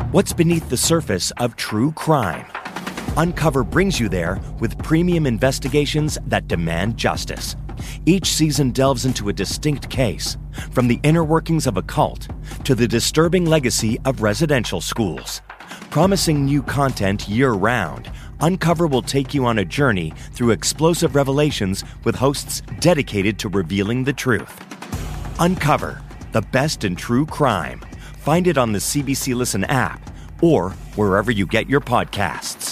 What's beneath the surface of true crime? Uncover brings you there with premium investigations that demand justice. Each season delves into a distinct case, from the inner workings of a cult to the disturbing legacy of residential schools. Promising new content year-round, Uncover will take you on a journey through explosive revelations with hosts dedicated to revealing the truth. Uncover, the best in true crime. Find it on the CBC Listen app or wherever you get your podcasts.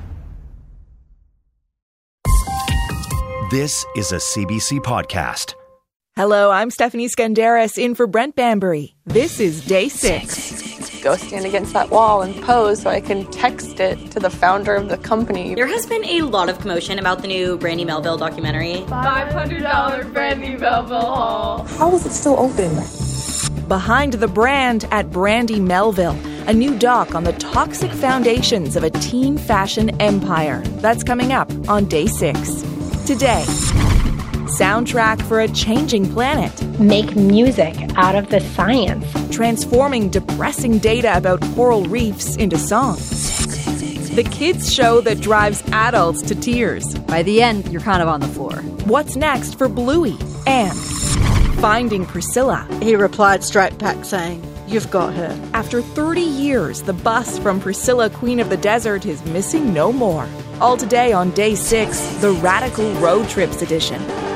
This is a CBC podcast. Hello, I'm Stephanie Skandaris in for Brent Bambury. This is Day 6. Go stand against that wall and pose so I can text it to the founder of the company. There has been a lot of commotion about the new Brandy Melville documentary. $500 Brandy Melville haul. How is it still open? Behind the Brand at Brandy Melville, a new doc on the toxic foundations of a teen fashion empire. That's coming up on Day 6. Today, soundtrack for a changing planet. Make music out of the science. Transforming depressing data about coral reefs into songs. The kids show that drives adults to tears. By the end, you're kind of on the floor. What's next for Bluey? And finding Priscilla. He replied straight back saying, "You've got her." After 30 years, the bus from Priscilla, Queen of the Desert, is missing no more. All today on Day 6, the Radical Road Trips edition.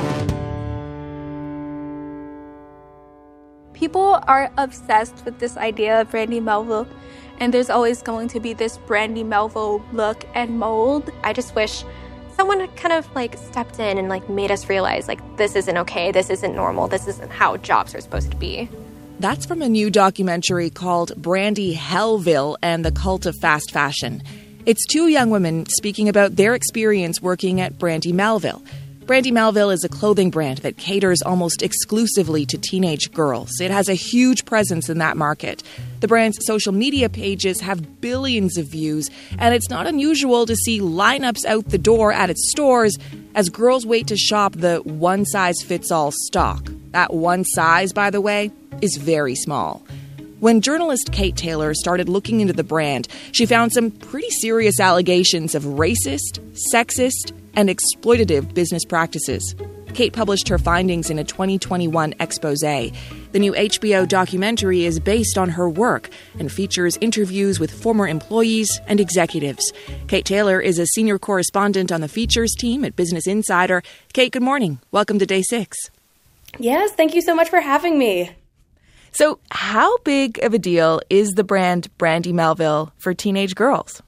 People are obsessed with this idea of Brandy Melville, and there's always going to be this Brandy Melville look and mold. I just wish someone had kind of stepped in and made us realize this isn't okay, this isn't normal, this isn't how jobs are supposed to be. That's from a new documentary called Brandy Hellville and the Cult of Fast Fashion. It's two young women speaking about their experience working at Brandy Melville. Brandy Melville is a clothing brand that caters almost exclusively to teenage girls. It has a huge presence in that market. The brand's social media pages have billions of views, and it's not unusual to see lineups out the door at its stores as girls wait to shop the one-size-fits-all stock. That one size, by the way, is very small. When journalist Kate Taylor started looking into the brand, she found some pretty serious allegations of racist, sexist, and exploitative business practices. Kate published her findings in a 2021 expose. The new HBO documentary is based on her work and features interviews with former employees and executives. Kate Taylor is a senior correspondent on the features team at Business Insider. Kate, good morning. Welcome to Day 6. Yes, thank you so much for having me. So how big of a deal is the brand Brandy Melville for teenage girls?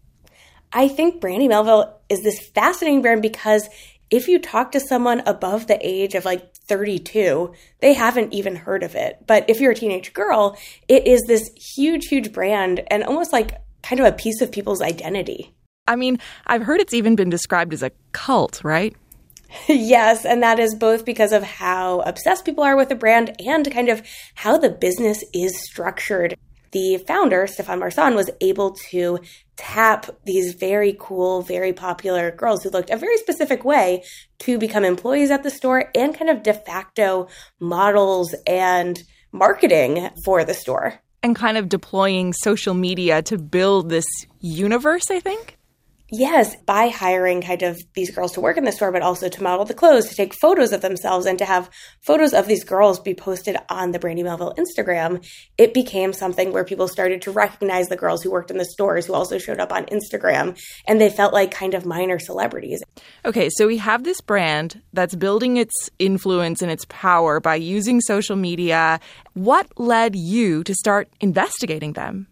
I think Brandy Melville is this fascinating brand because if you talk to someone above the age of 32, they haven't even heard of it. But if you're a teenage girl, it is this huge, huge brand and almost kind of a piece of people's identity. I mean, I've heard it's even been described as a cult, right? Yes, and that is both because of how obsessed people are with the brand and kind of how the business is structured. The founder, Stefan Marsan, was able to tap these very cool, very popular girls who looked a very specific way to become employees at the store and kind of de facto models and marketing for the store. And kind of deploying social media to build this universe, I think? Yes, by hiring kind of these girls to work in the store, but also to model the clothes, to take photos of themselves, and to have photos of these girls be posted on the Brandy Melville Instagram, it became something where people started to recognize the girls who worked in the stores who also showed up on Instagram, and they felt like kind of minor celebrities. Okay, so we have this brand that's building its influence and its power by using social media. What led you to start investigating them?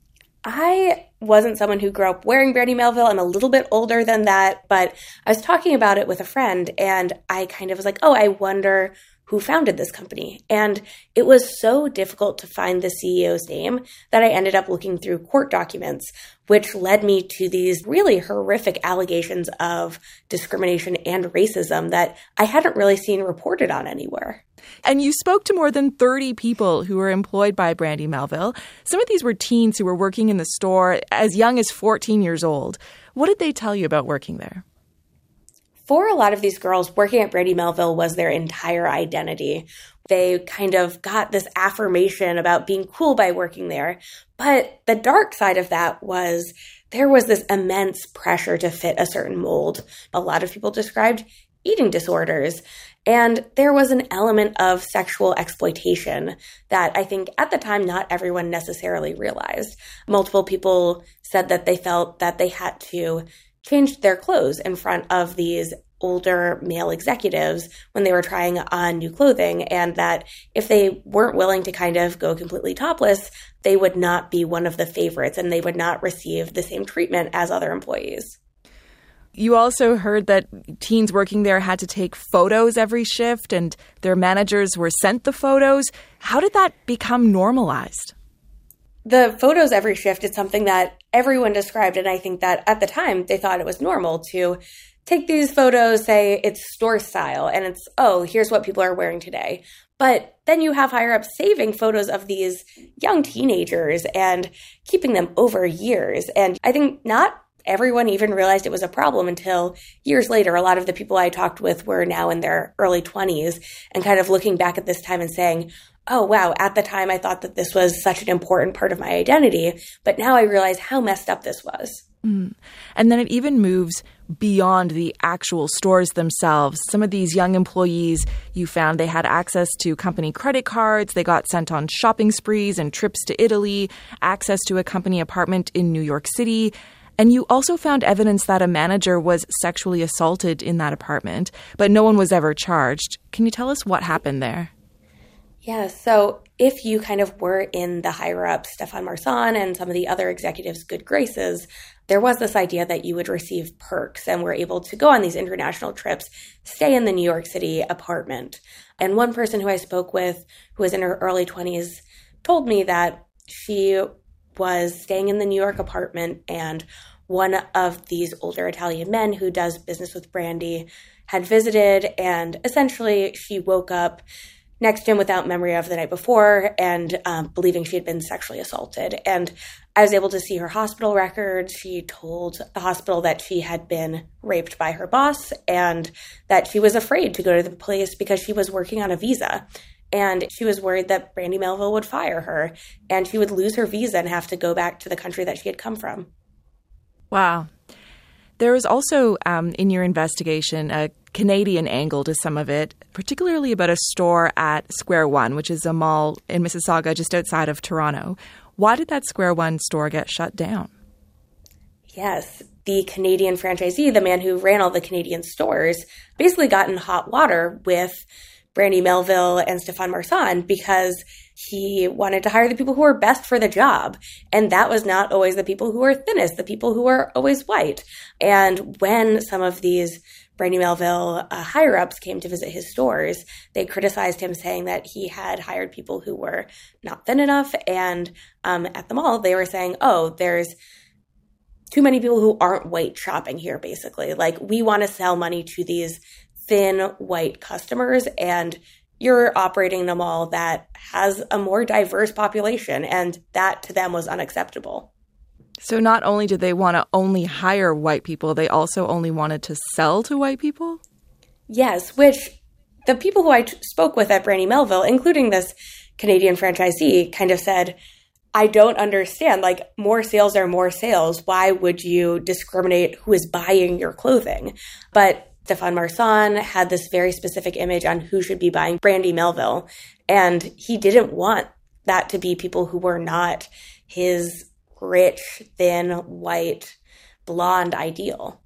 I wasn't someone who grew up wearing Brandy Melville. I'm a little bit older than that, but I was talking about it with a friend and I kind of was like, I wonder who founded this company. And it was so difficult to find the CEO's name that I ended up looking through court documents, which led me to these really horrific allegations of discrimination and racism that I hadn't really seen reported on anywhere. And you spoke to more than 30 people who were employed by Brandy Melville. Some of these were teens who were working in the store as young as 14 years old. What did they tell you about working there? For a lot of these girls, working at Brandy Melville was their entire identity. they kind of got this affirmation about being cool by working there. But the dark side of that was there was this immense pressure to fit a certain mold. A lot of people described eating disorders. And there was an element of sexual exploitation that I think at the time not everyone necessarily realized. Multiple people said that they felt that they had to change their clothes in front of these older male executives when they were trying on new clothing, and that if they weren't willing to kind of go completely topless, they would not be one of the favorites and they would not receive the same treatment as other employees. You also heard that teens working there had to take photos every shift and their managers were sent the photos. How did that become normalized? The photos every shift is something that everyone described, and I think that at the time they thought it was normal to take these photos, say it's store style, and it's, oh, here's what people are wearing today. But then you have higher ups saving photos of these young teenagers and keeping them over years. And I think not everyone even realized it was a problem until years later. A lot of the people I talked with were now in their early 20s and kind of looking back at this time and saying, oh, wow, at the time I thought that this was such an important part of my identity, but now I realize how messed up this was. And then it even moves beyond the actual stores themselves. Some of these young employees, you found they had access to company credit cards, they got sent on shopping sprees and trips to Italy, access to a company apartment in New York City. And you also found evidence that a manager was sexually assaulted in that apartment, but no one was ever charged. Can you tell us what happened there? Yeah, so if you kind of were in the higher-up Stefan Marsan and some of the other executives' good graces, there was this idea that you would receive perks and were able to go on these international trips, stay in the New York City apartment. And one person who I spoke with, who was in her early 20s, told me that she was staying in the New York apartment, and one of these older Italian men who does business with Brandy had visited, and essentially she woke up next to him without memory of the night before and believing she had been sexually assaulted. And I was able to see her hospital records. She told the hospital that she had been raped by her boss and that she was afraid to go to the police because she was working on a visa. And she was worried that Brandy Melville would fire her and she would lose her visa and have to go back to the country that she had come from. Wow. There was also, in your investigation, a Canadian angle to some of it, particularly about a store at Square One, which is a mall in Mississauga just outside of Toronto. Why did that Square One store get shut down? Yes, the Canadian franchisee, the man who ran all the Canadian stores, basically got in hot water with Brandy Melville and Stefan Marsan because he wanted to hire the people who were best for the job. And that was not always the people who were thinnest, the people who were always white. And when some of these Brandy Melville higher-ups came to visit his stores, they criticized him, saying that he had hired people who were not thin enough. And at the mall, they were saying, oh, there's too many people who aren't white shopping here, basically. Like, we want to sell money to these thin white customers, and you're operating in a mall that has a more diverse population, and that to them was unacceptable. So not only did they want to only hire white people, they also only wanted to sell to white people? Yes, which the people who I spoke with at Brandy Melville, including this Canadian franchisee, kind of said, I don't understand. Like, more sales are more sales. Why would you discriminate who is buying your clothing? But Stefan Marsan had this very specific image on who should be buying Brandy Melville, and he didn't want that to be people who were not his rich, thin, white, blonde ideal.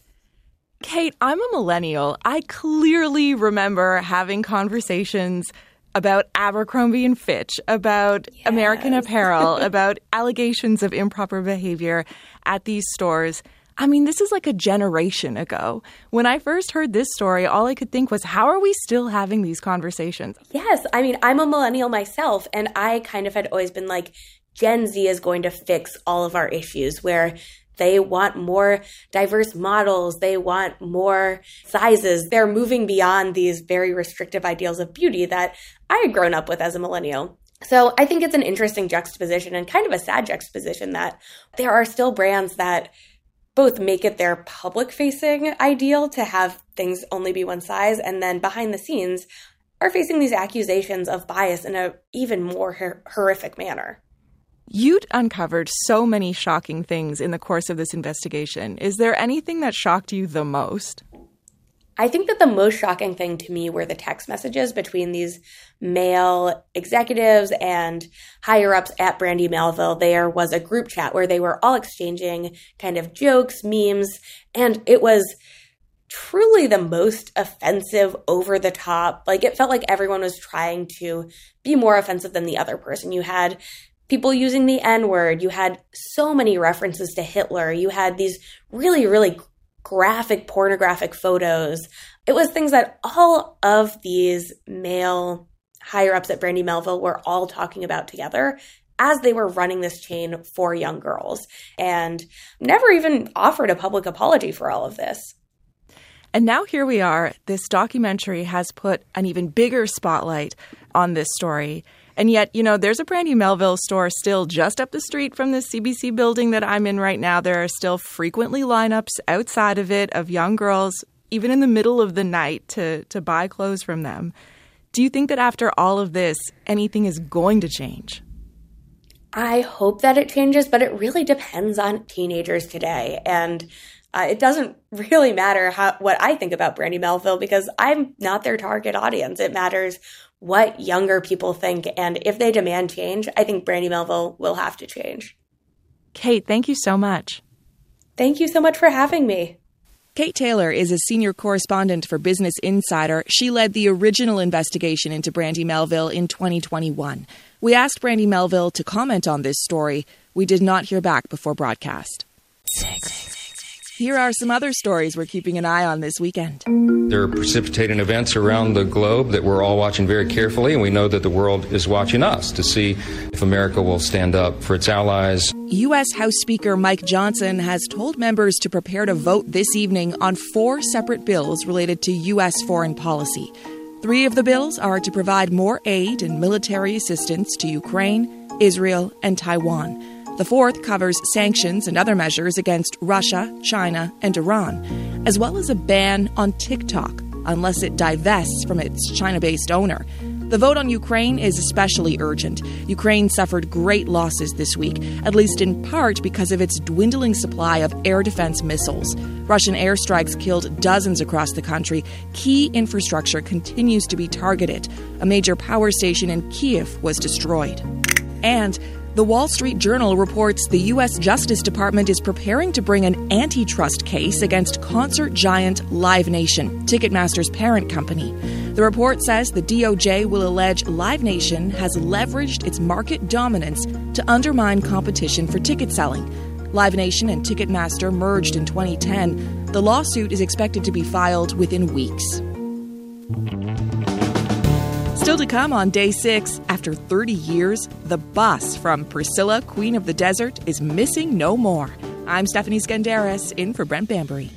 Kate, I'm a millennial. I clearly remember having conversations about Abercrombie and Fitch, about American Apparel, about allegations of improper behavior at these stores. I mean, this is like a generation ago. When I first heard this story, all I could think was, how are we still having these conversations? Yes. I mean, I'm a millennial myself, and I kind of had always been like, Gen Z is going to fix all of our issues, where they want more diverse models. They want more sizes. They're moving beyond these very restrictive ideals of beauty that I had grown up with as a millennial. So I think it's an interesting juxtaposition and kind of a sad juxtaposition that there are still brands that both make it their public-facing ideal to have things only be one size, and then behind the scenes are facing these accusations of bias in an even more horrific manner. You'd uncovered so many shocking things in the course of this investigation. Is there anything that shocked you the most? I think that the most shocking thing to me were the text messages between these male executives and higher-ups at Brandy Melville. There was a group chat where they were all exchanging kind of jokes, memes, and it was truly the most offensive, over the top. Like, it felt like everyone was trying to be more offensive than the other person. You had people using the N-word. You had so many references to Hitler. You had these really, really graphic, pornographic photos. It was things that all of these male higher-ups at Brandy Melville were all talking about together as they were running this chain for young girls, and never even offered a public apology for all of this. And now here we are. This documentary has put an even bigger spotlight on this story. And yet, there's a Brandy Melville store still just up the street from the CBC building that I'm in right now. There are still frequently lineups outside of it of young girls, even in the middle of the night, to buy clothes from them. Do you think that after all of this, anything is going to change? I hope that it changes, but it really depends on teenagers today. And it doesn't really matter what I think about Brandy Melville, because I'm not their target audience. It matters what younger people think. And if they demand change, I think Brandy Melville will have to change. Kate, thank you so much. Thank you so much for having me. Kate Taylor is a senior correspondent for Business Insider. She led the original investigation into Brandy Melville in 2021. We asked Brandy Melville to comment on this story. We did not hear back before broadcast. Here are some other stories we're keeping an eye on this weekend. There are precipitating events around the globe that we're all watching very carefully, and we know that the world is watching us to see if America will stand up for its allies. U.S. House Speaker Mike Johnson has told members to prepare to vote this evening on 4 separate bills related to U.S. foreign policy. 3 of the bills are to provide more aid and military assistance to Ukraine, Israel, and Taiwan. The 4th covers sanctions and other measures against Russia, China, and Iran, as well as a ban on TikTok, unless it divests from its China-based owner. The vote on Ukraine is especially urgent. Ukraine suffered great losses this week, at least in part because of its dwindling supply of air defense missiles. Russian airstrikes killed dozens across the country. Key infrastructure continues to be targeted. A major power station in Kyiv was destroyed. And the Wall Street Journal reports the U.S. Justice Department is preparing to bring an antitrust case against concert giant Live Nation, Ticketmaster's parent company. The report says the DOJ will allege Live Nation has leveraged its market dominance to undermine competition for ticket selling. Live Nation and Ticketmaster merged in 2010. The lawsuit is expected to be filed within weeks. Still to come on Day 6, after 30 years, the bus from Priscilla, Queen of the Desert, is missing no more. I'm Stephanie Skandaris, in for Brent Bambury.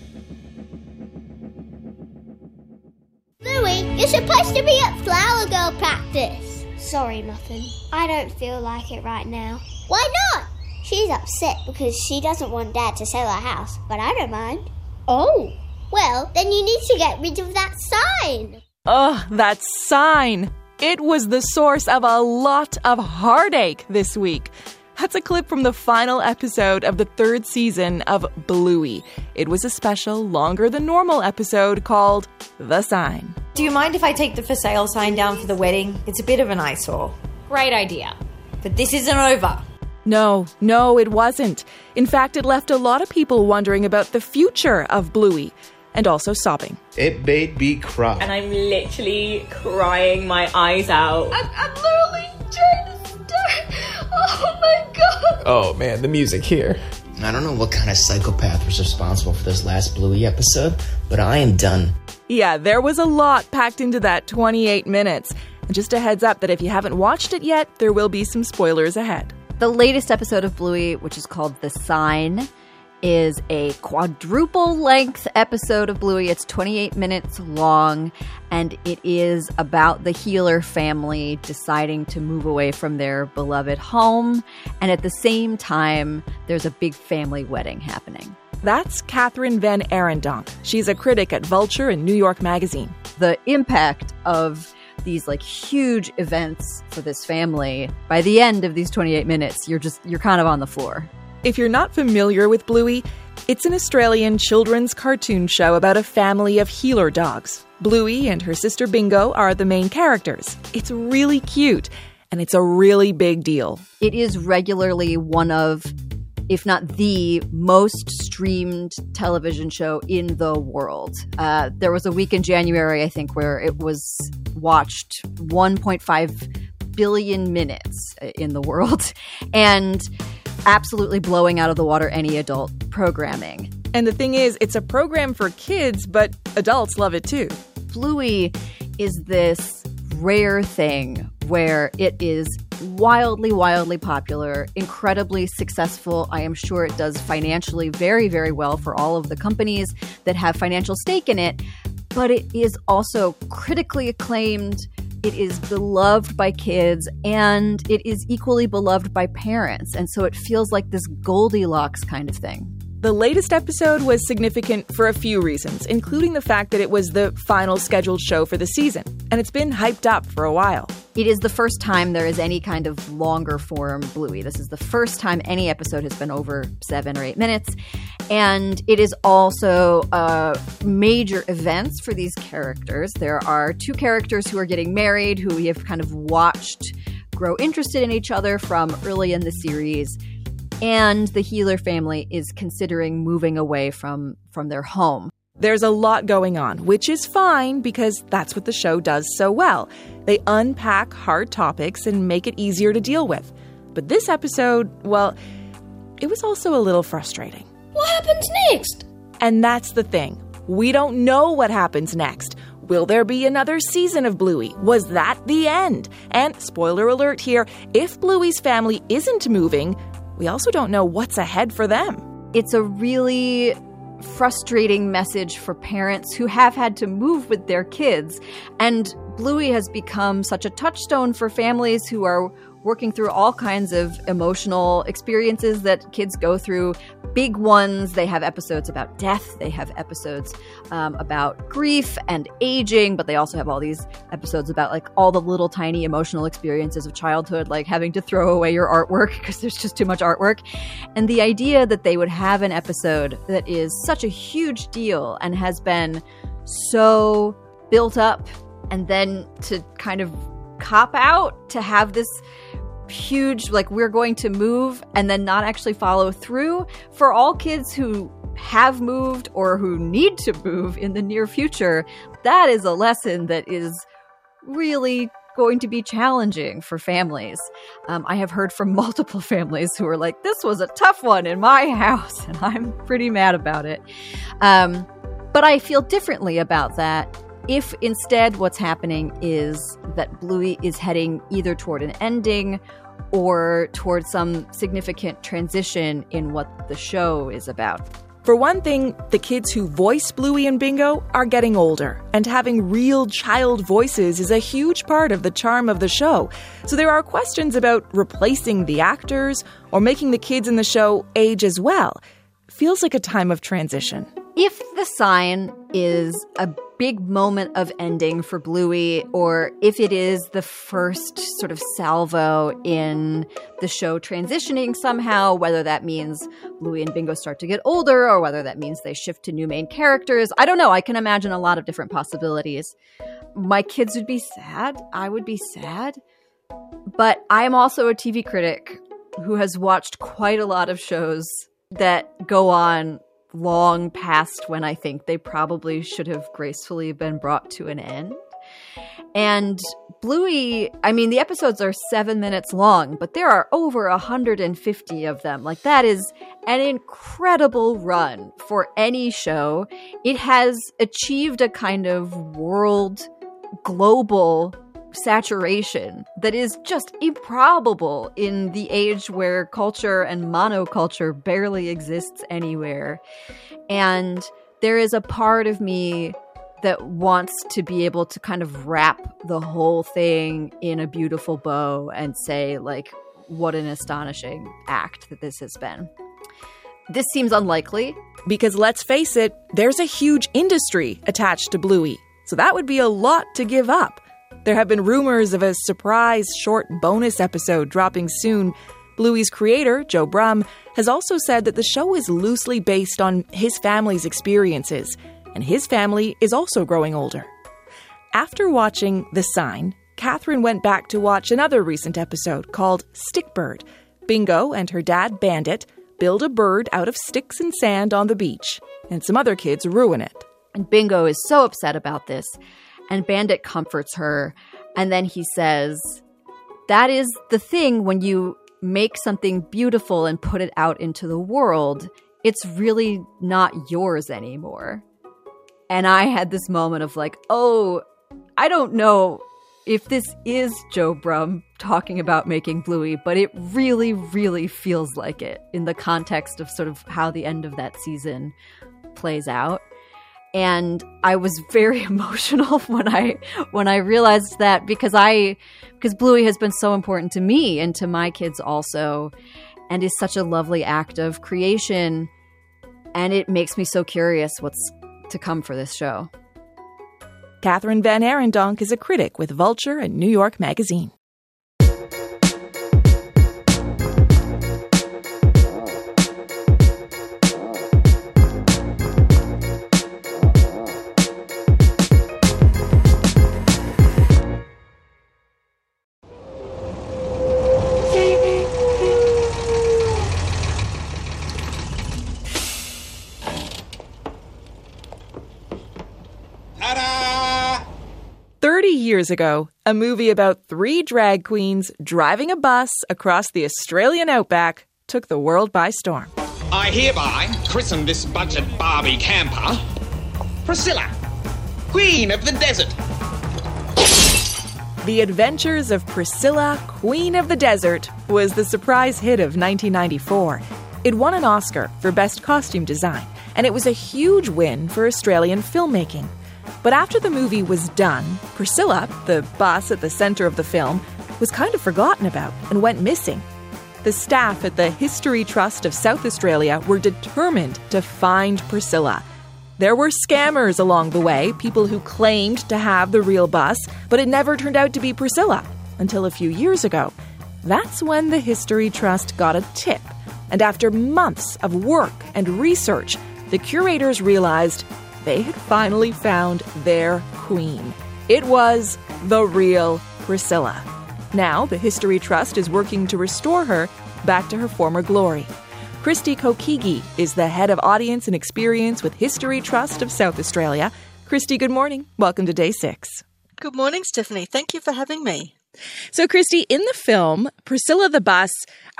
Louie, you're supposed to be at Flower Girl practice. Sorry, Muffin. I don't feel like it right now. Why not? She's upset because she doesn't want Dad to sell our house, but I don't mind. Oh. Well, then you need to get rid of that sign. Ugh, that sign. It was the source of a lot of heartache this week. That's a clip from the final episode of the 3rd season of Bluey. It was a special, longer than normal episode called The Sign. Do you mind if I take the for sale sign down for the wedding? It's a bit of an eyesore. Great idea. But this isn't over. No, it wasn't. In fact, it left a lot of people wondering about the future of Bluey. And also sobbing. It made me cry. And I'm literally crying my eyes out. I'm literally trying to start. Oh my god. Oh man, the music here. I don't know what kind of psychopath was responsible for this last Bluey episode, but I am done. Yeah, there was a lot packed into that 28 minutes. And just a heads up that if you haven't watched it yet, there will be some spoilers ahead. The latest episode of Bluey, which is called The Sign, is a quadruple-length episode of Bluey. It's 28 minutes long, and it is about the Healer family deciding to move away from their beloved home, and at the same time, there's a big family wedding happening. That's Catherine Van Arendonk. She's a critic at Vulture and New York Magazine. The impact of these like huge events for this family. By the end of these 28 minutes, you're kind of on the floor. If you're not familiar with Bluey, it's an Australian children's cartoon show about a family of healer dogs. Bluey and her sister Bingo are the main characters. It's really cute, and it's a really big deal. It is regularly one of, if not the most streamed television show in the world. There was a week in January, I think, where it was watched 1.5 billion minutes in the world, and absolutely blowing out of the water any adult programming. And the thing is, it's a program for kids, but adults love it too. Bluey is this rare thing where it is wildly, wildly popular, incredibly successful. I am sure it does financially very, very well for all of the companies that have financial stake in it, but it is also critically acclaimed. It is beloved by kids, and it is equally beloved by parents. And so it feels like this Goldilocks kind of thing. The latest episode was significant for a few reasons, including the fact that it was the final scheduled show for the season, and it's been hyped up for a while. It is the first time there is any kind of longer form Bluey. This is the first time any episode has been over 7 or 8 minutes. And it is also major events for these characters. There are 2 characters who are getting married, who we have kind of watched grow interested in each other from early in the series. And the Healer family is considering moving away from their home. There's a lot going on, which is fine because that's what the show does so well. They unpack hard topics and make it easier to deal with. But this episode, well, it was also a little frustrating. What happens next? And that's the thing. We don't know what happens next. Will there be another season of Bluey? Was that the end? And spoiler alert here, if Bluey's family isn't moving, we also don't know what's ahead for them. It's a really frustrating message for parents who have had to move with their kids. And Bluey has become such a touchstone for families who are working through all kinds of emotional experiences that kids go through. Big ones. They have episodes about death. They have episodes about grief and aging, but they also have all these episodes about like all the little tiny emotional experiences of childhood, like having to throw away your artwork because there's just too much artwork. And the idea that they would have an episode that is such a huge deal and has been so built up, and then to kind of cop out, to have this huge, like, we're going to move and then not actually follow through, for all kids who have moved or who need to move in the near future, that is a lesson that is really going to be challenging for families. I have heard from multiple families who are like, this was a tough one in my house, and I'm pretty mad about it. But I feel differently about that. If instead what's happening is that Bluey is heading either toward an ending or toward some significant transition in what the show is about. For one thing, the kids who voice Bluey and Bingo are getting older, and having real child voices is a huge part of the charm of the show. So there are questions about replacing the actors or making the kids in the show age as well. Feels like a time of transition. If The Sign is a big moment of ending for Bluey, or if it is the first sort of salvo in the show transitioning somehow, whether that means Bluey and Bingo start to get older, or whether that means they shift to new main characters, I don't know. I can imagine a lot of different possibilities. My kids would be sad. I would be sad. But I'm also a TV critic who has watched quite a lot of shows that go on long past when I think they probably should have gracefully been brought to an end. And Bluey, I mean, the episodes are 7 minutes long, but there are over 150 of them. Like, that is an incredible run for any show. It has achieved a kind of world, global saturation that is just improbable in the age where culture and monoculture barely exists anywhere. And there is a part of me that wants to be able to kind of wrap the whole thing in a beautiful bow and say, like, what an astonishing act that this has been. This seems unlikely. Because let's face it, there's a huge industry attached to Bluey. So that would be a lot to give up. There have been rumors of a surprise short bonus episode dropping soon. Bluey's creator, Joe Brumm, has also said that the show is loosely based on his family's experiences, and his family is also growing older. After watching The Sign, Catherine went back to watch another recent episode called Stickbird. Bingo and her dad, Bandit, build a bird out of sticks and sand on the beach, and some other kids ruin it. And Bingo is so upset about this, and Bandit comforts her, and then he says, that is the thing when you make something beautiful and put it out into the world, it's really not yours anymore. And I had this moment of like, oh, I don't know if this is Joe Brumm talking about making Bluey, but it really, really feels like it in the context of sort of how the end of that season plays out. And I was very emotional when I realized that because Bluey has been so important to me and to my kids also, and is such a lovely act of creation. And it makes me so curious what's to come for this show. Catherine Van Arendonk is a critic with Vulture and New York Magazine. Years ago, a movie about 3 drag queens driving a bus across the Australian outback took the world by storm. I hereby christen this budget Barbie camper Priscilla, Queen of the Desert. The Adventures of Priscilla, Queen of the Desert was the surprise hit of 1994. It won an Oscar for Best Costume Design, and it was a huge win for Australian filmmaking. But after the movie was done, Priscilla, the bus at the center of the film, was kind of forgotten about and went missing. The staff at the History Trust of South Australia were determined to find Priscilla. There were scammers along the way, people who claimed to have the real bus, but it never turned out to be Priscilla until a few years ago. That's when the History Trust got a tip, and after months of work and research, the curators realized they had finally found their queen. It was the real Priscilla. Now, the History Trust is working to restore her back to her former glory. Christy Kokigi is the head of audience and experience with History Trust of South Australia. Christy, good morning. Welcome to Day 6. Good morning, Stephanie. Thank you for having me. So, Christy, in the film, Priscilla the bus,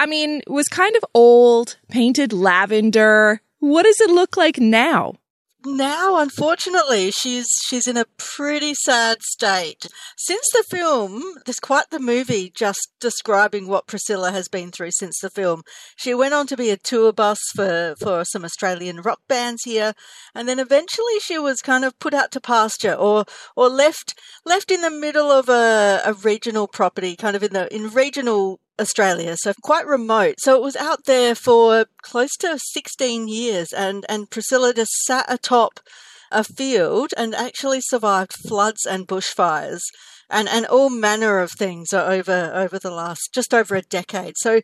was kind of old, painted lavender. What does it look like now? Now, unfortunately, she's in a pretty sad state. Since the film, there's quite the movie just describing what Priscilla has been through since the film. She went on to be a tour bus for some Australian rock bands here, and then eventually she was kind of put out to pasture or left in the middle of a regional property, kind of in regional Australia, so quite remote. So it was out there for close to 16 years, and Priscilla just sat atop a field and actually survived floods and bushfires and all manner of things over the last just over a decade. So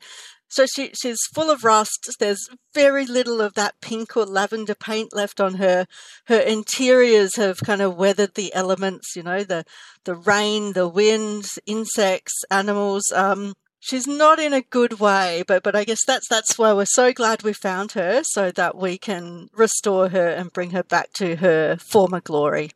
she's full of rust. There's very little of that pink or lavender paint left on her. Her interiors have kind of weathered the elements, the rain, the wind, insects, animals. She's not in a good way, but I guess that's why we're so glad we found her, so that we can restore her and bring her back to her former glory.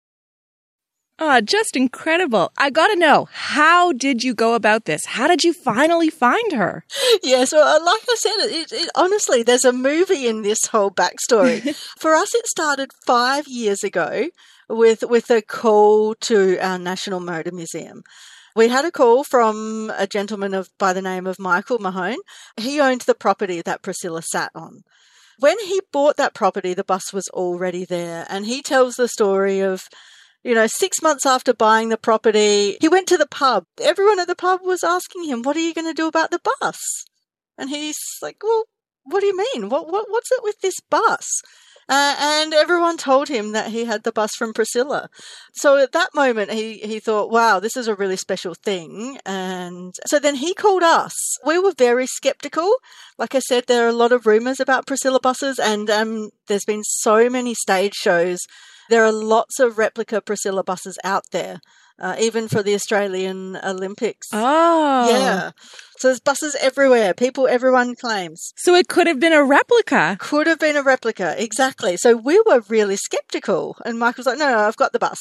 Oh, just incredible. I gotta know, how did you go about this? How did you finally find her? Yeah, so like I said, honestly, there's a movie in this whole backstory. For us, it started 5 years ago with a call to our National Motor Museum. We had a call from a gentleman by the name of Michael Mahone. He owned the property that Priscilla sat on. When he bought that property, the bus was already there, and he tells the story of 6 months after buying the property, he went to the pub. Everyone at the pub was asking him, what are you going to do about the bus? And he's like, well, what do you mean? What's it with this bus? And everyone told him that he had the bus from Priscilla. So at that moment, he thought, wow, this is a really special thing. And so then he called us. We were very skeptical. Like I said, there are a lot of rumours about Priscilla buses, and there's been so many stage shows. There are lots of replica Priscilla buses out there. Even for the Australian Olympics. Oh. Yeah. So there's buses everywhere. Everyone claims. So it could have been a replica. Could have been a replica, exactly. So we were really skeptical. And Michael's like, no, I've got the bus.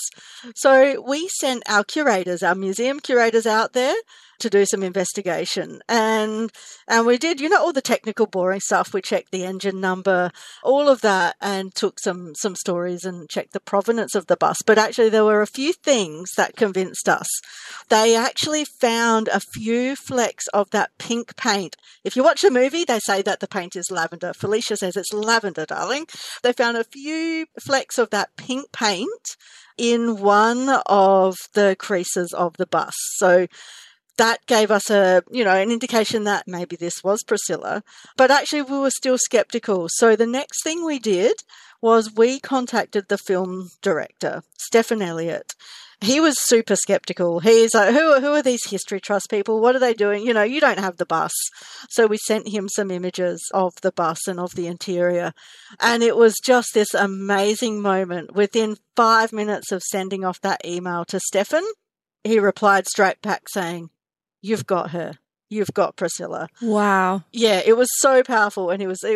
So we sent our curators, our museum curators out there to do some investigation. And we did, all the technical boring stuff. We checked the engine number, all of that, and took some stories and checked the provenance of the bus. But actually there were a few things that convinced us. They actually found a few flecks of that pink paint. If you watch the movie, they say that the paint is lavender. Felicia says it's lavender, darling. They found a few flecks of that pink paint in one of the creases of the bus. So that gave us an indication that maybe this was Priscilla. But actually we were still skeptical. So the next thing we did was we contacted the film director, Stephen Elliott. He was super skeptical. He's like, who are these History Trust people? What are they doing? You don't have the bus. So we sent him some images of the bus and of the interior. And it was just this amazing moment. Within 5 minutes of sending off that email to Stephen, he replied straight back saying, "You've got her. You've got Priscilla." Wow. Yeah, it was so powerful, and it was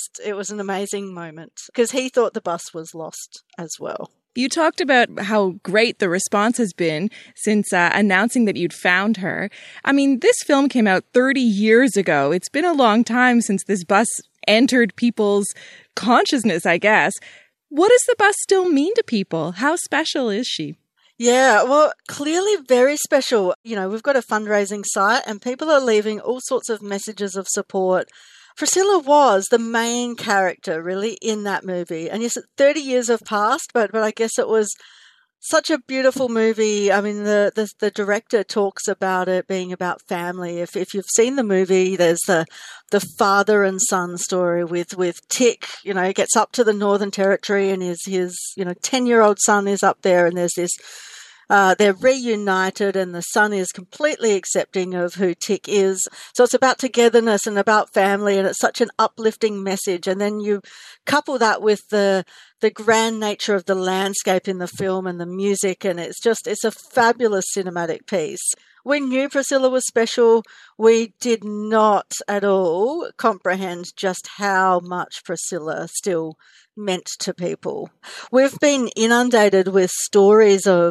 an amazing moment because he thought the bus was lost as well. You talked about how great the response has been since announcing that you'd found her. I mean, this film came out 30 years ago. It's been a long time since this bus entered people's consciousness, I guess. What does the bus still mean to people? How special is she? Yeah, well, clearly very special. We've got a fundraising site and people are leaving all sorts of messages of support. Priscilla was the main character, really, in that movie. And yes, 30 years have passed, but I guess it was such a beautiful movie. I mean, the director talks about it being about family. If you've seen the movie, there's the father and son story with Tick. He gets up to the Northern Territory and his 10-year-old son is up there, and there's this. They're reunited and the son is completely accepting of who Tick is. So it's about togetherness and about family, and it's such an uplifting message. And then you couple that with the grand nature of the landscape in the film and the music, and it's a fabulous cinematic piece. We knew Priscilla was special. We did not at all comprehend just how much Priscilla still meant to people. We've been inundated with stories of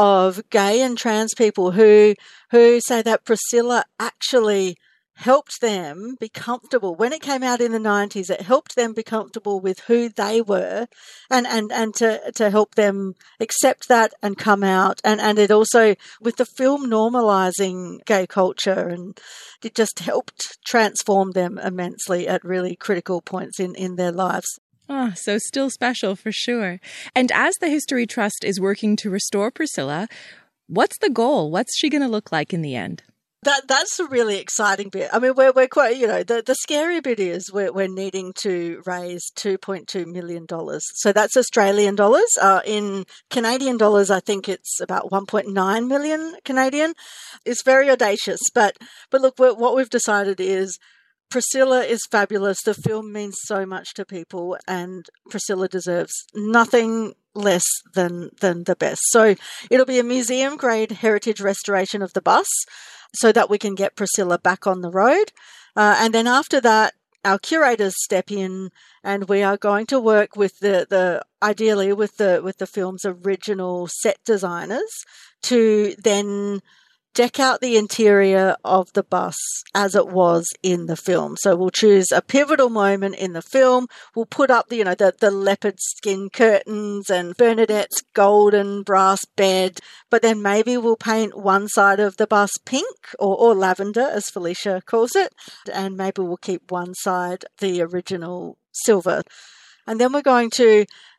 gay and trans people who say that Priscilla actually helped them be comfortable. When it came out in the 90s, it helped them be comfortable with who they were and to help them accept that and come out. And it also, with the film normalizing gay culture, and it just helped transform them immensely at really critical points in their lives. Oh, so still special for sure. And as the History Trust is working to restore Priscilla, what's the goal? What's she going to look like in the end? That's the really exciting bit. I mean, we're quite, the scary bit is we're needing to raise $2.2 million. So that's Australian dollars. In Canadian dollars, I think it's about 1.9 million Canadian. It's very audacious. But look, what we've decided is Priscilla is fabulous. The film means so much to people, and Priscilla deserves nothing less than the best. So it'll be a museum-grade heritage restoration of the bus so that we can get Priscilla back on the road. And then after that, our curators step in, and we are going to work with ideally with the film's original set designers to then deck out the interior of the bus as it was in the film. So we'll choose a pivotal moment in the film. We'll put up the leopard skin curtains and Bernadette's golden brass bed, but then maybe we'll paint one side of the bus pink or lavender, as Felicia calls it, and maybe we'll keep one side the original silver. And then we're going to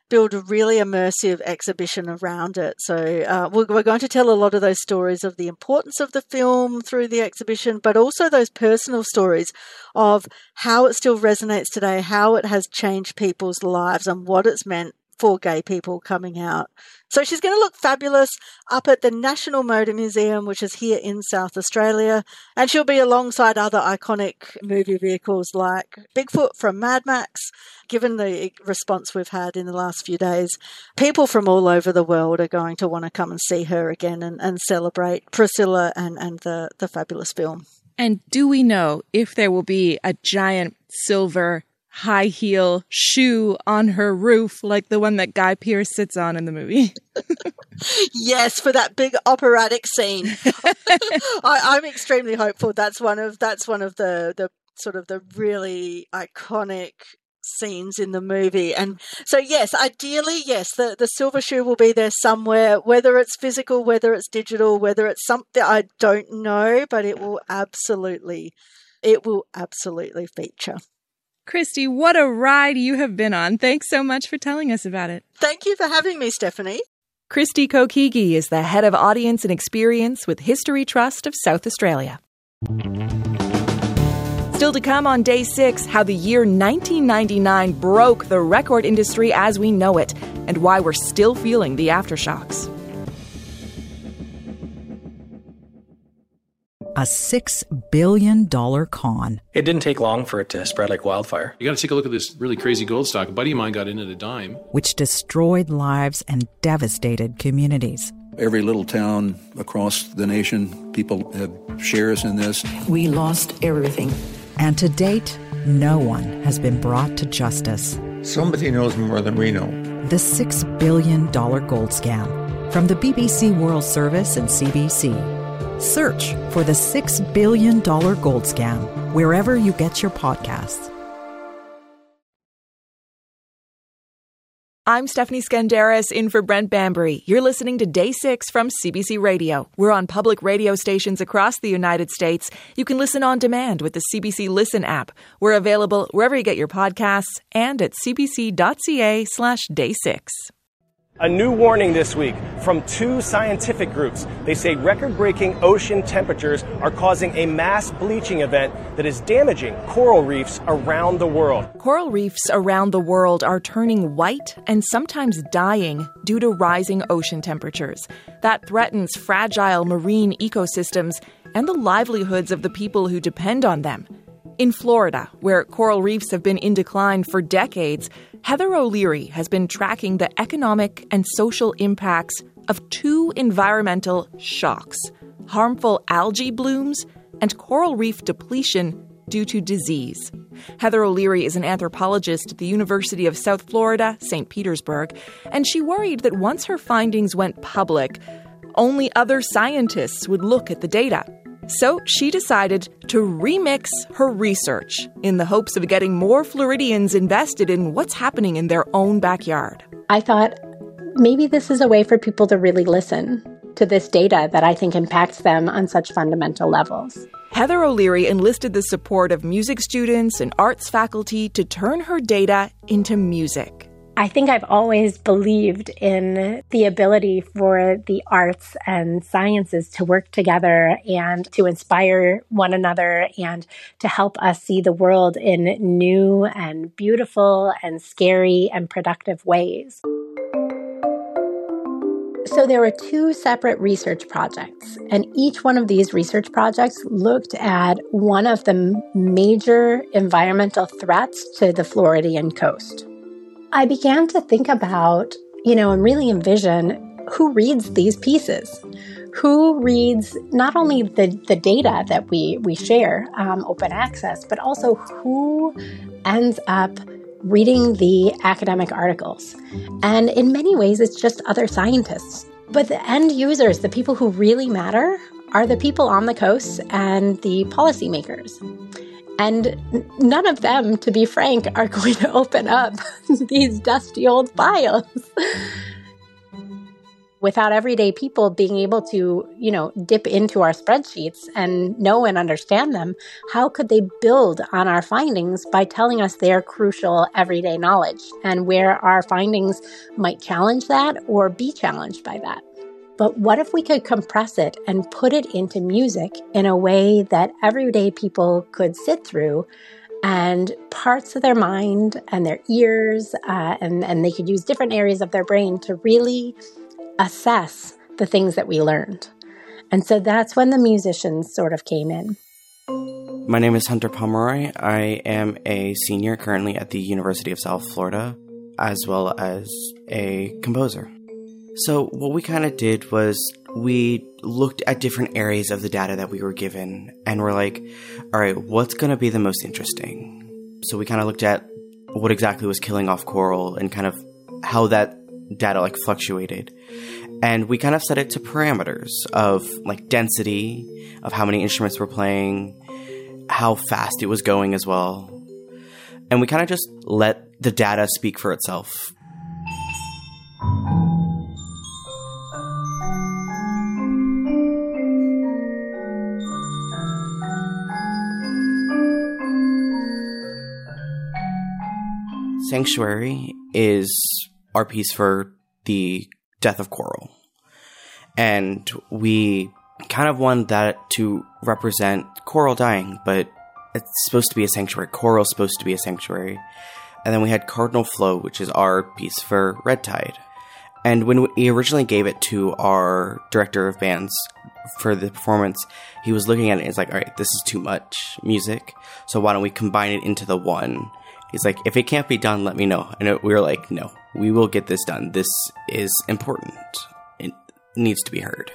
build a really immersive exhibition around it. So we're going to tell a lot of those stories of the importance of the film through the exhibition, but also those personal stories of how it still resonates today, how it has changed people's lives and what it's meant for gay people coming out. So she's going to look fabulous up at the National Motor Museum, which is here in South Australia. And she'll be alongside other iconic movie vehicles like Bigfoot from Mad Max. Given the response we've had in the last few days, people from all over the world are going to want to come and see her again and celebrate Priscilla and the fabulous film. And do we know if there will be a giant silver high heel shoe on her roof like the one that Guy Pearce sits on in the movie? Yes, for that big operatic scene. I'm extremely hopeful. That's one of the sort of the really iconic scenes in the movie. And so yes, ideally, yes, the silver shoe will be there somewhere, whether it's physical, whether it's digital, whether it's something, I don't know, but it will absolutely feature. Christy, what a ride you have been on. Thanks so much for telling us about it. Thank you for having me, Stephanie. Christy Kokigi is the head of audience and experience with History Trust of South Australia. Still to come on Day 6, how the year 1999 broke the record industry as we know it, and why we're still feeling the aftershocks. A $6 billion con. It didn't take long for it to spread like wildfire. You got to take a look at this really crazy gold stock. A buddy of mine got in at a dime. Which destroyed lives and devastated communities. Every little town across the nation, people have shares in this. We lost everything. And to date, no one has been brought to justice. Somebody knows more than we know. The $6 billion gold scam. From the BBC World Service and CBC. Search for the $6 billion gold scam wherever you get your podcasts. I'm Stephanie Skandaris in for Brent Bambury. You're listening to Day 6 from CBC Radio. We're on public radio stations across the United States. You can listen on demand with the CBC Listen app. We're available wherever you get your podcasts and at cbc.ca/day6. A new warning this week from two scientific groups. They say record-breaking ocean temperatures are causing a mass bleaching event that is damaging coral reefs around the world. Coral reefs around the world are turning white and sometimes dying due to rising ocean temperatures. That threatens fragile marine ecosystems and the livelihoods of the people who depend on them. In Florida, where coral reefs have been in decline for decades, Heather O'Leary has been tracking the economic and social impacts of two environmental shocks: harmful algae blooms and coral reef depletion due to disease. Heather O'Leary is an anthropologist at the University of South Florida, St. Petersburg, and she worried that once her findings went public, only other scientists would look at the data. So she decided to remix her research in the hopes of getting more Floridians invested in what's happening in their own backyard. I thought maybe this is a way for people to really listen to this data that I think impacts them on such fundamental levels. Heather O'Leary enlisted the support of music students and arts faculty to turn her data into music. I think I've always believed in the ability for the arts and sciences to work together and to inspire one another and to help us see the world in new and beautiful and scary and productive ways. So there were two separate research projects, and each one of these research projects looked at one of the major environmental threats to the Floridian coast. I began to think about, and really envision who reads these pieces, who reads not only the data that we share, open access, but also who ends up reading the academic articles. And in many ways, it's just other scientists. But the end users, the people who really matter, are the people on the coast and the policymakers. And none of them, to be frank, are going to open up these dusty old files. Without everyday people being able to, dip into our spreadsheets and know and understand them, how could they build on our findings by telling us their crucial everyday knowledge and where our findings might challenge that or be challenged by that? But what if we could compress it and put it into music in a way that everyday people could sit through, and parts of their mind and their ears, and they could use different areas of their brain to really assess the things that we learned. And so that's when the musicians sort of came in. My name is Hunter Pomeroy. I am a senior currently at the University of South Florida, as well as a composer. So what we kind of did was we looked at different areas of the data that we were given, and we're like, all right, what's going to be the most interesting? So we kind of looked at what exactly was killing off coral and kind of how that data fluctuated. And we kind of set it to parameters of density, of how many instruments were playing, how fast it was going as well. And we kind of just let the data speak for itself. Sanctuary is our piece for the death of coral. And we kind of wanted that to represent coral dying, but it's supposed to be a sanctuary. Coral's supposed to be a sanctuary. And then we had Cardinal Flow, which is our piece for Red Tide. And when we originally gave it to our director of bands for the performance, he was looking at it and he's like, all right, this is too much music, so why don't we combine it into the one? He's like, if it can't be done, let me know. And we were like, no, we will get this done. This is important. It needs to be heard.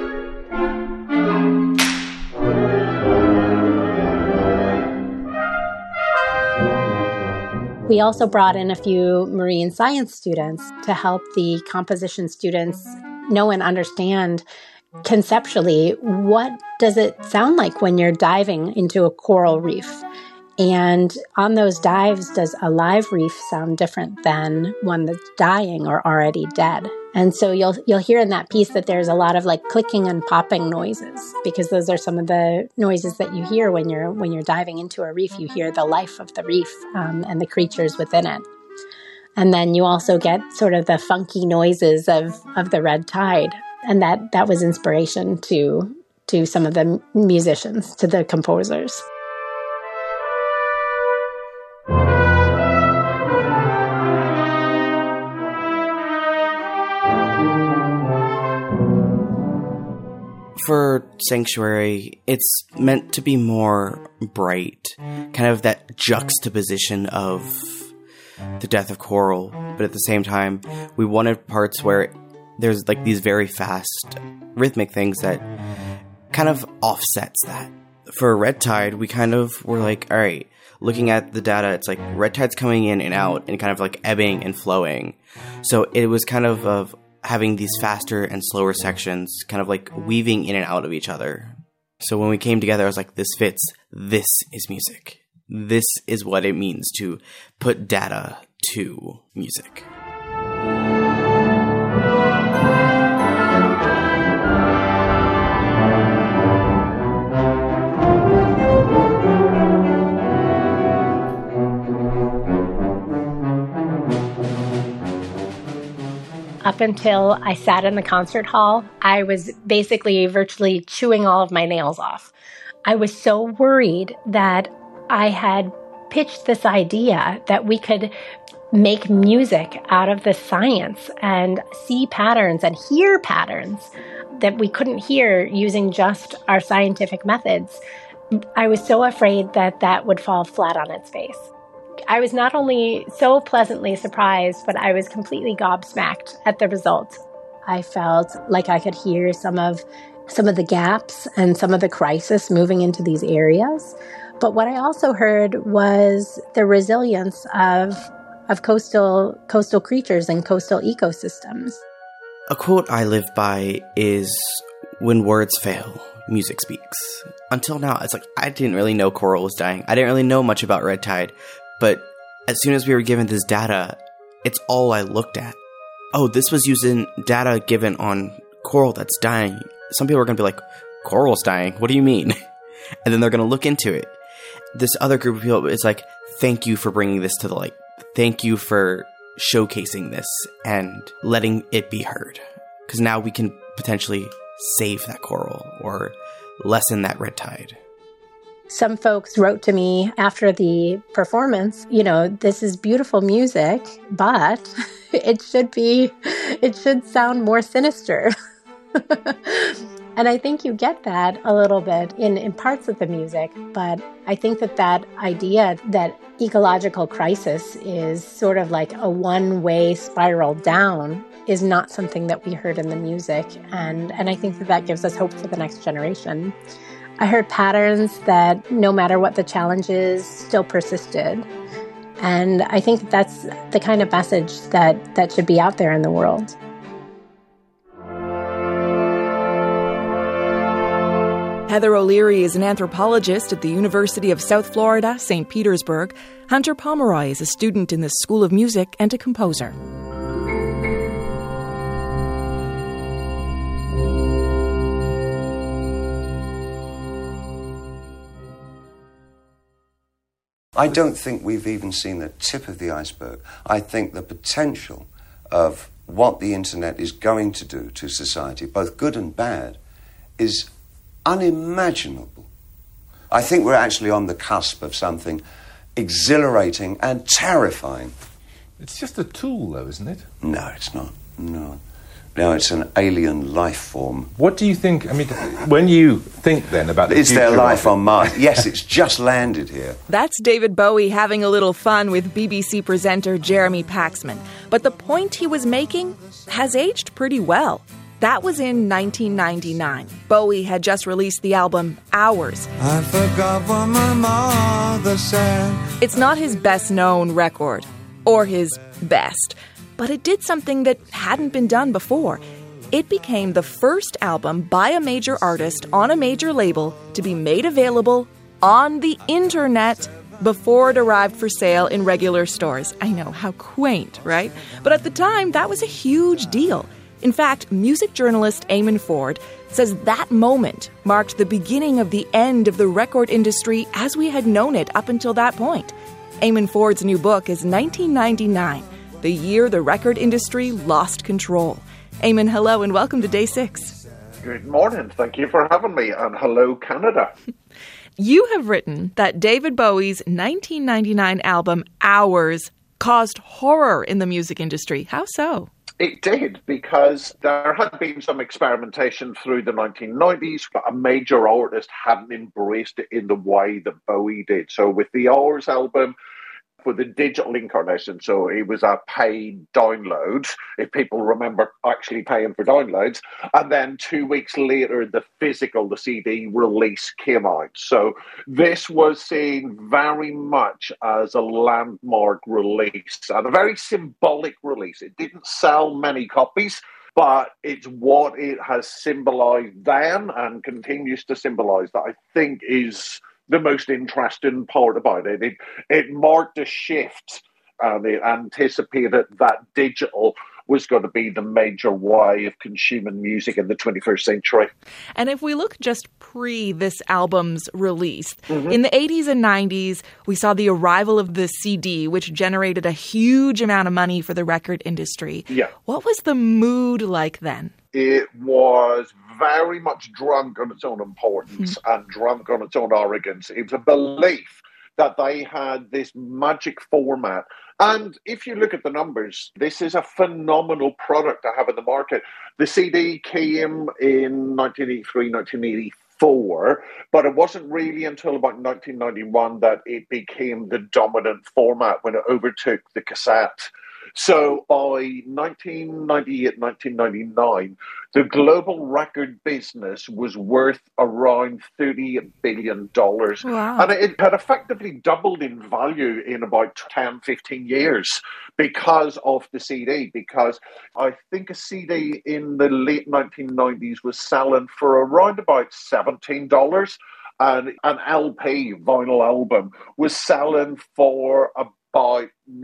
We also brought in a few marine science students to help the composition students know and understand conceptually, what does it sound like when you're diving into a coral reef? And on those dives, does a live reef sound different than one that's dying or already dead? And so you'll hear in that piece that there's a lot of clicking and popping noises, because those are some of the noises that you hear when you're diving into a reef. You hear the life of the reef and the creatures within it. And then you also get sort of the funky noises of the red tide. And that was inspiration to some of the musicians, to the composers. For Sanctuary, it's meant to be more bright, kind of that juxtaposition of the death of coral, but at the same time, we wanted parts where there's these very fast rhythmic things that kind of offsets that. For Red Tide, we kind of were like, all right, looking at the data, it's like red tide's coming in and out and kind of ebbing and flowing. So it was kind of having these faster and slower sections kind of weaving in and out of each other. So when we came together, I was like, this fits. This is music. This is what it means to put data to music. Up until I sat in the concert hall, I was basically virtually chewing all of my nails off. I was so worried that I had pitched this idea that we could make music out of the science and see patterns and hear patterns that we couldn't hear using just our scientific methods. I was so afraid that that would fall flat on its face. I was not only so pleasantly surprised, but I was completely gobsmacked at the results. I felt like I could hear some of the gaps and some of the crisis moving into these areas. But what I also heard was the resilience of coastal creatures and coastal ecosystems. A quote I live by is, when words fail, music speaks. Until now, it's I didn't really know coral was dying. I didn't really know much about red tide. But as soon as we were given this data, it's all I looked at. oh, this was using data given on coral that's dying. Some people are going to be like, coral's dying? What do you mean? And then they're going to look into it. This other group of people is like, thank you for bringing this to the light. Thank you for showcasing this and letting it be heard. Because now we can potentially save that coral or lessen that red tide. Some folks wrote to me after the performance, this is beautiful music, but it should sound more sinister. And I think you get that a little bit in parts of the music, but I think that idea that ecological crisis is sort of like a one-way spiral down is not something that we heard in the music. And I think that gives us hope for the next generation. I heard patterns that no matter what the challenge is, still persisted. And I think that's the kind of message that should be out there in the world. Heather O'Leary is an anthropologist at the University of South Florida, St. Petersburg. Hunter Pomeroy is a student in the School of Music and a composer. I don't think we've even seen the tip of the iceberg. I think the potential of what the internet is going to do to society, both good and bad, is unimaginable. I think we're actually on the cusp of something exhilarating and terrifying. It's just a tool, though, isn't it? No, it's not. No, it's an alien life form. What do you think? I mean, when you think then about the Is future there life of it? on Mars? Yes, it's just landed here. That's David Bowie having a little fun with BBC presenter Jeremy Paxman. But the point he was making has aged pretty well. That was in 1999. Bowie had just released the album Hours. I forgot what my mother said. It's not his best-known record, or his best, but it did something that hadn't been done before. It became the first album by a major artist on a major label to be made available on the internet before it arrived for sale in regular stores. I know, how quaint, right? But at the time, that was a huge deal. In fact, music journalist Eamon Ford says that moment marked the beginning of the end of the record industry as we had known it up until that point. Eamon Ford's new book is 1999, the year the record industry lost control. Eamon, hello and welcome to Day 6. Good morning. Thank you for having me, and hello, Canada. You have written that David Bowie's 1999 album, Hours, caused horror in the music industry. How so? It did, because there had been some experimentation through the 1990s, but a major artist hadn't embraced it in the way that Bowie did. So with the Hours album, for the digital incarnation, so it was a paid download, if people remember actually paying for downloads, and then 2 weeks later the CD release came out. So this was seen very much as a landmark release and a very symbolic release. It didn't sell many copies, but it's what it has symbolised then and continues to symbolise that I think is the most interesting part about it. It marked a shift, and it anticipated that digital was going to be the major way of consuming music in the 21st century. And if we look just pre this album's release, in the 80s and 90s, we saw the arrival of the CD, which generated a huge amount of money for the record industry. Yeah. What was the mood like then? It was very much drunk on its own importance and drunk on its own arrogance. It was a belief that they had this magic format. And if you look at the numbers, this is a phenomenal product to have in the market. The CD came in 1983, 1984, but it wasn't really until about 1991 that it became the dominant format when it overtook the cassette. So by 1998, 1999, the global record business was worth around $30 billion. Wow. And it had effectively doubled in value in about 10, 15 years because of the CD. Because I think a CD in the late 1990s was selling for around about $17. And an LP, vinyl album, was selling for about $9.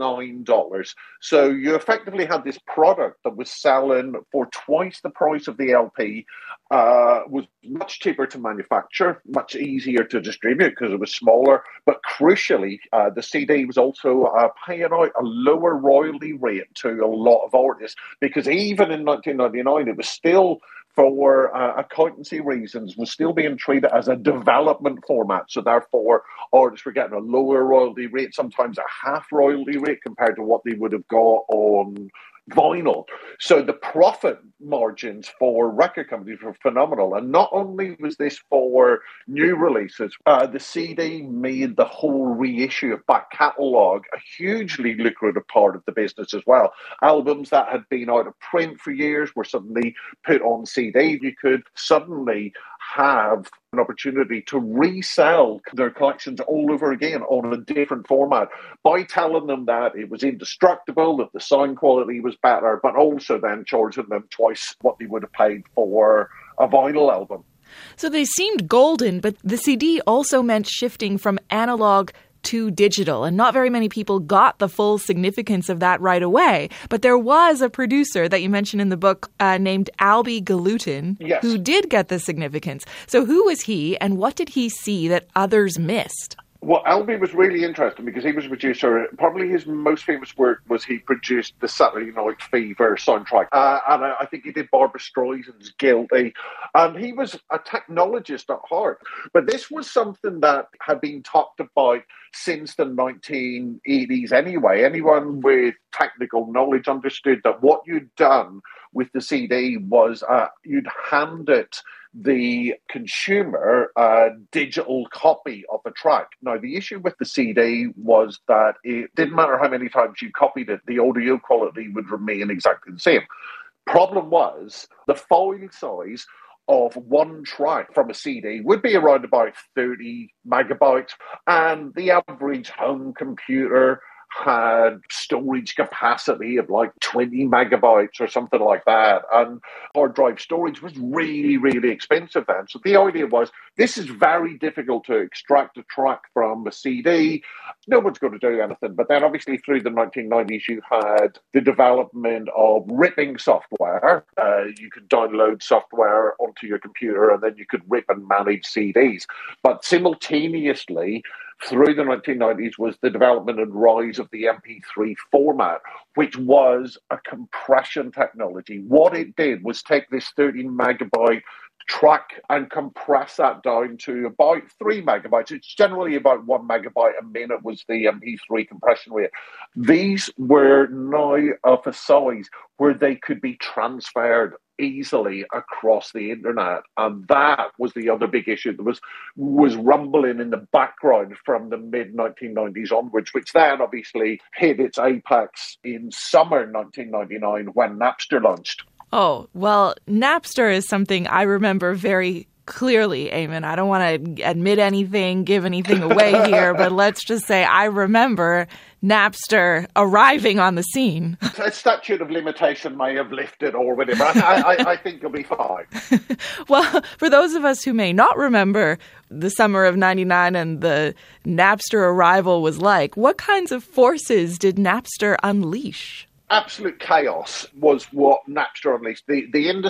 So you effectively had this product that was selling for twice the price of the LP, was much cheaper to manufacture, much easier to distribute because it was smaller. But crucially, the CD was also paying out a lower royalty rate to a lot of artists, because even in 1999, it was still, for accountancy reasons, was still being treated as a development format. So therefore, artists were getting a lower royalty rate, sometimes a half royalty rate compared to what they would have got on vinyl. So the profit margins for record companies were phenomenal. And not only was this for new releases, the CD made the whole reissue of back catalogue a hugely lucrative part of the business as well. Albums that had been out of print for years were suddenly put on CD. You could suddenly have an opportunity to resell their collections all over again on a different format by telling them that it was indestructible, that the sound quality was better, but also then charging them twice what they would have paid for a vinyl album. So they seemed golden, but the CD also meant shifting from analog to digital, and not very many people got the full significance of that right away. But there was a producer that you mentioned in the book named Albie Galutin, yes, who did get the significance. So who was he, and what did he see that others missed? Well, Albie was really interesting because he was a producer. Probably his most famous work was he produced the Saturday Night Fever soundtrack. And I think he did Barbra Streisand's Guilty. And he was a technologist at heart. But this was something that had been talked about since the 1980s anyway. Anyone with technical knowledge understood that what you'd done with the CD was you'd hand it the consumer a digital copy of a track. Now, the issue with the CD was that it didn't matter how many times you copied it, the audio quality would remain exactly the same. Problem was, the file size of one track from a CD would be around about 30 megabytes, and the average home computer had storage capacity of like 20 megabytes or something like that. And hard drive storage was really, really expensive then. So the idea was, this is very difficult to extract a track from a CD. No one's going to do anything. But then obviously through the 1990s, you had the development of ripping software. You could download software onto your computer and then you could rip and manage CDs. But simultaneously, through the 1990s was the development and rise of the MP3 format, which was a compression technology. What it did was take this 30 megabyte track and compress that down to about 3 megabytes. It's generally about 1 megabyte a minute was the MP3 compression rate. These were now of a size where they could be transferred easily across the internet, and that was the other big issue that was rumbling in the background from the mid-1990s onwards, which then obviously hit its apex in summer 1999 when Napster launched. Oh, well, Napster is something I remember very clearly, Eamon. I don't want to admit anything, give anything away here, but let's just say I remember Napster arriving on the scene. A statute of limitation may have lifted or whatever. I think you'll be fine. Well, for those of us who may not remember the summer of 99 and the Napster arrival was like, what kinds of forces did Napster unleash? Absolute chaos was what Napster unleashed. The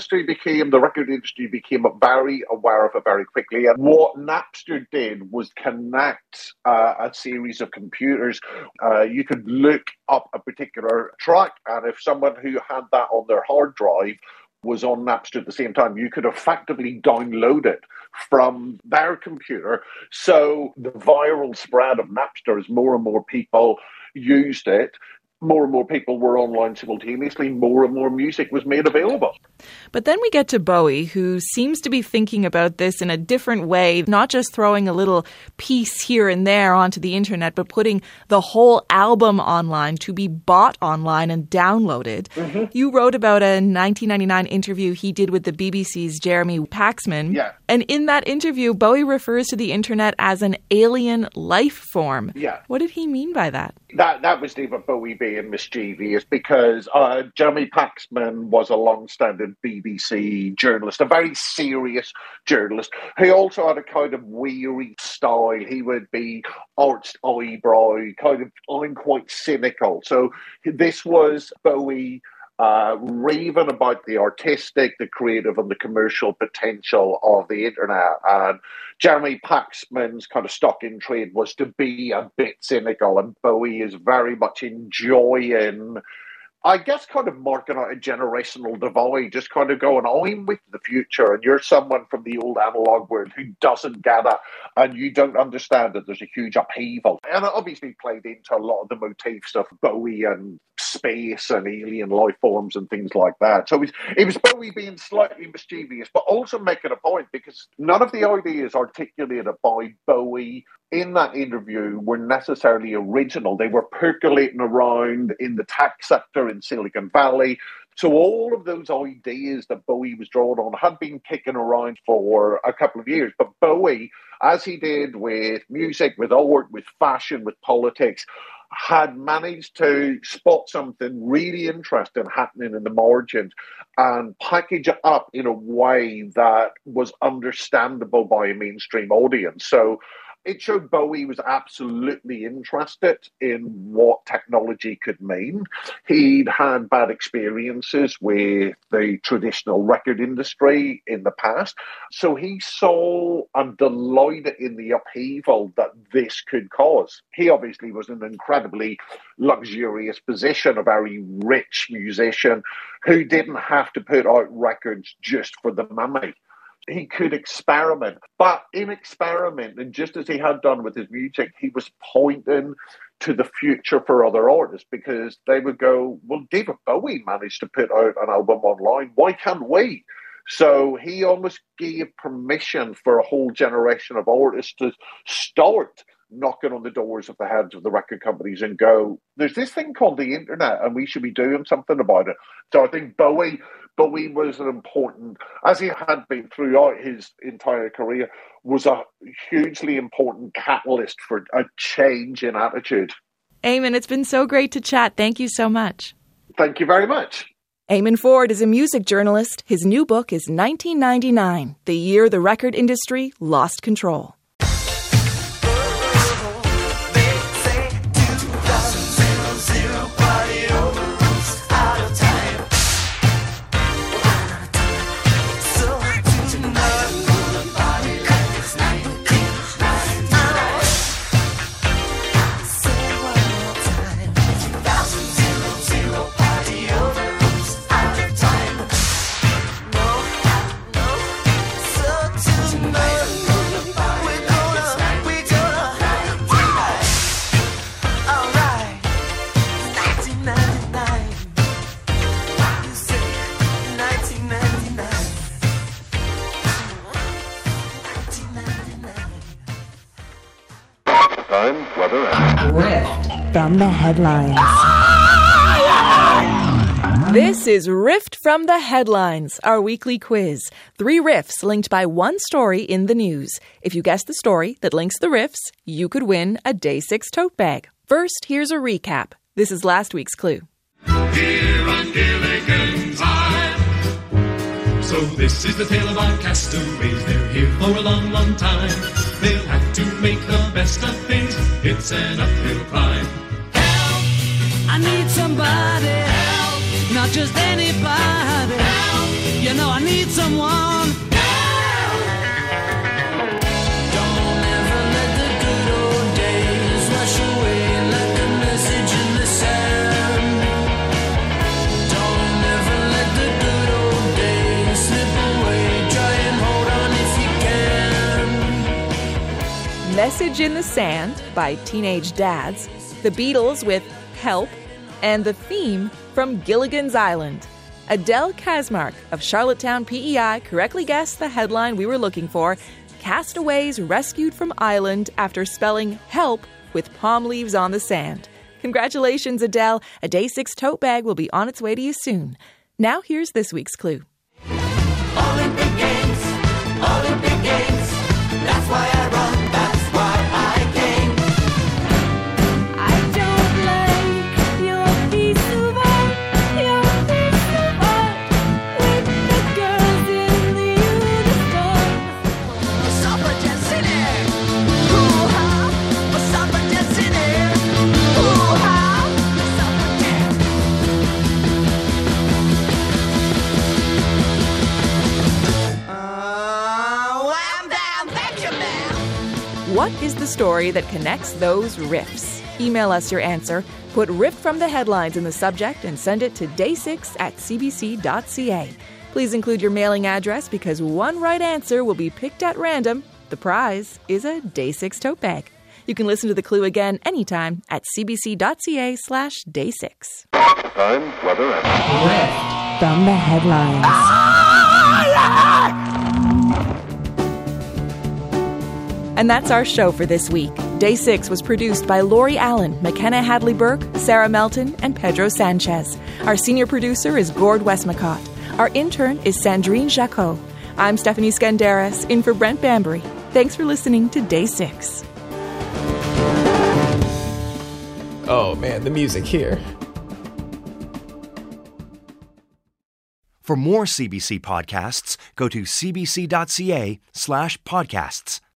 record industry became very aware of it very quickly. And what Napster did was connect a series of computers. You could look up a particular track, and if someone who had that on their hard drive was on Napster at the same time, you could effectively download it from their computer. So the viral spread of Napster, as more and more people used it, more and more people were online simultaneously, more and more music was made available. But then we get to Bowie, who seems to be thinking about this in a different way, not just throwing a little piece here and there onto the internet, but putting the whole album online to be bought online and downloaded. Mm-hmm. You wrote about a 1999 interview he did with the BBC's Jeremy Paxman. Yeah. And in that interview, Bowie refers to the internet as an alien life form. Yeah. What did he mean by that? That was David Bowie being mischievous because Jeremy Paxman was a long-standing BBC journalist, a very serious journalist. He also had a kind of weary style. He would be arched eyebrow, kind of, I'm quite cynical. So this was Bowie raving about the artistic, the creative, and the commercial potential of the internet. And Jeremy Paxman's kind of stock in trade was to be a bit cynical, and Bowie is very much enjoying, I guess, kind of marking out a generational divide, just kind of going, I'm with the future, and you're someone from the old analog world who doesn't get it, and you don't understand that there's a huge upheaval. And it obviously played into a lot of the motifs of Bowie and space and alien life forms and things like that. So it was Bowie being slightly mischievous, but also making a point, because none of the ideas articulated by Bowie in that interview were necessarily original. They were percolating around in the tech sector in Silicon Valley. So all of those ideas that Bowie was drawing on had been kicking around for a couple of years. But Bowie, as he did with music, with art, with fashion, with politics, had managed to spot something really interesting happening in the margins and package it up in a way that was understandable by a mainstream audience. So it showed Bowie was absolutely interested in what technology could mean. He'd had bad experiences with the traditional record industry in the past. So he saw and delighted in the upheaval that this could cause. He obviously was in an incredibly luxurious position, a very rich musician who didn't have to put out records just for the money. He could experiment, but in experimenting, just as he had done with his music, he was pointing to the future for other artists, because they would go, well, David Bowie managed to put out an album online, why can't we? So he almost gave permission for a whole generation of artists to start knocking on the doors of the heads of the record companies and go, there's this thing called the internet and we should be doing something about it. So I think Bowie was an important, as he had been throughout his entire career, was a hugely important catalyst for a change in attitude. Eamon, it's been so great to chat. Thank you so much. Thank you very much. Eamon Ford is a music journalist. His new book is 1999, the year the record industry lost control. Rift from the headlines. This is Rift from the Headlines, our weekly quiz. 3 riffs linked by one story in the news. If you guess the story that links the riffs, you could win a Day 6 tote bag. First, here's a recap. This is last week's clue. Here on Gilligan's Island. So this is the tale of our castaways. They're here for a long, long time. They'll have to make the best of things. It's an uphill climb. Help! I need somebody. Help! Not just anybody. Help! You know I need someone. Help! Don't ever let the good old days wash away like a message in the sand. Don't ever let the good old days slip away. Try and hold on if you can. Message in the Sand by Teenage Dads, The Beatles with Help, and the theme from Gilligan's Island. Adele Kazmark of Charlottetown, PEI correctly guessed the headline we were looking for: Castaways rescued from island after spelling help with palm leaves on the sand. Congratulations, Adele. A Day 6 tote bag will be on its way to you soon. Now here's this week's clue. Olympic Games, that's why I run, that's why I came. I don't like your What is the story that connects those riffs? Email us your answer, put riff from the headlines in the subject, and send it to day6@cbc.ca. Please include your mailing address because one right answer will be picked at random. The prize is a Day 6 tote bag. You can listen to the clue again anytime at cbc.ca/day6. Time, weather, and Riff from the headlines. And that's our show for this week. Day 6 was produced by Lori Allen, McKenna Hadley-Burke, Sarah Melton, and Pedro Sanchez. Our senior producer is Gord Westmacott. Our intern is Sandrine Jacot. I'm Stephanie Skandaris, in for Brent Bambury. Thanks for listening to Day 6. Oh man, the music here. For more CBC podcasts, go to cbc.ca/podcasts.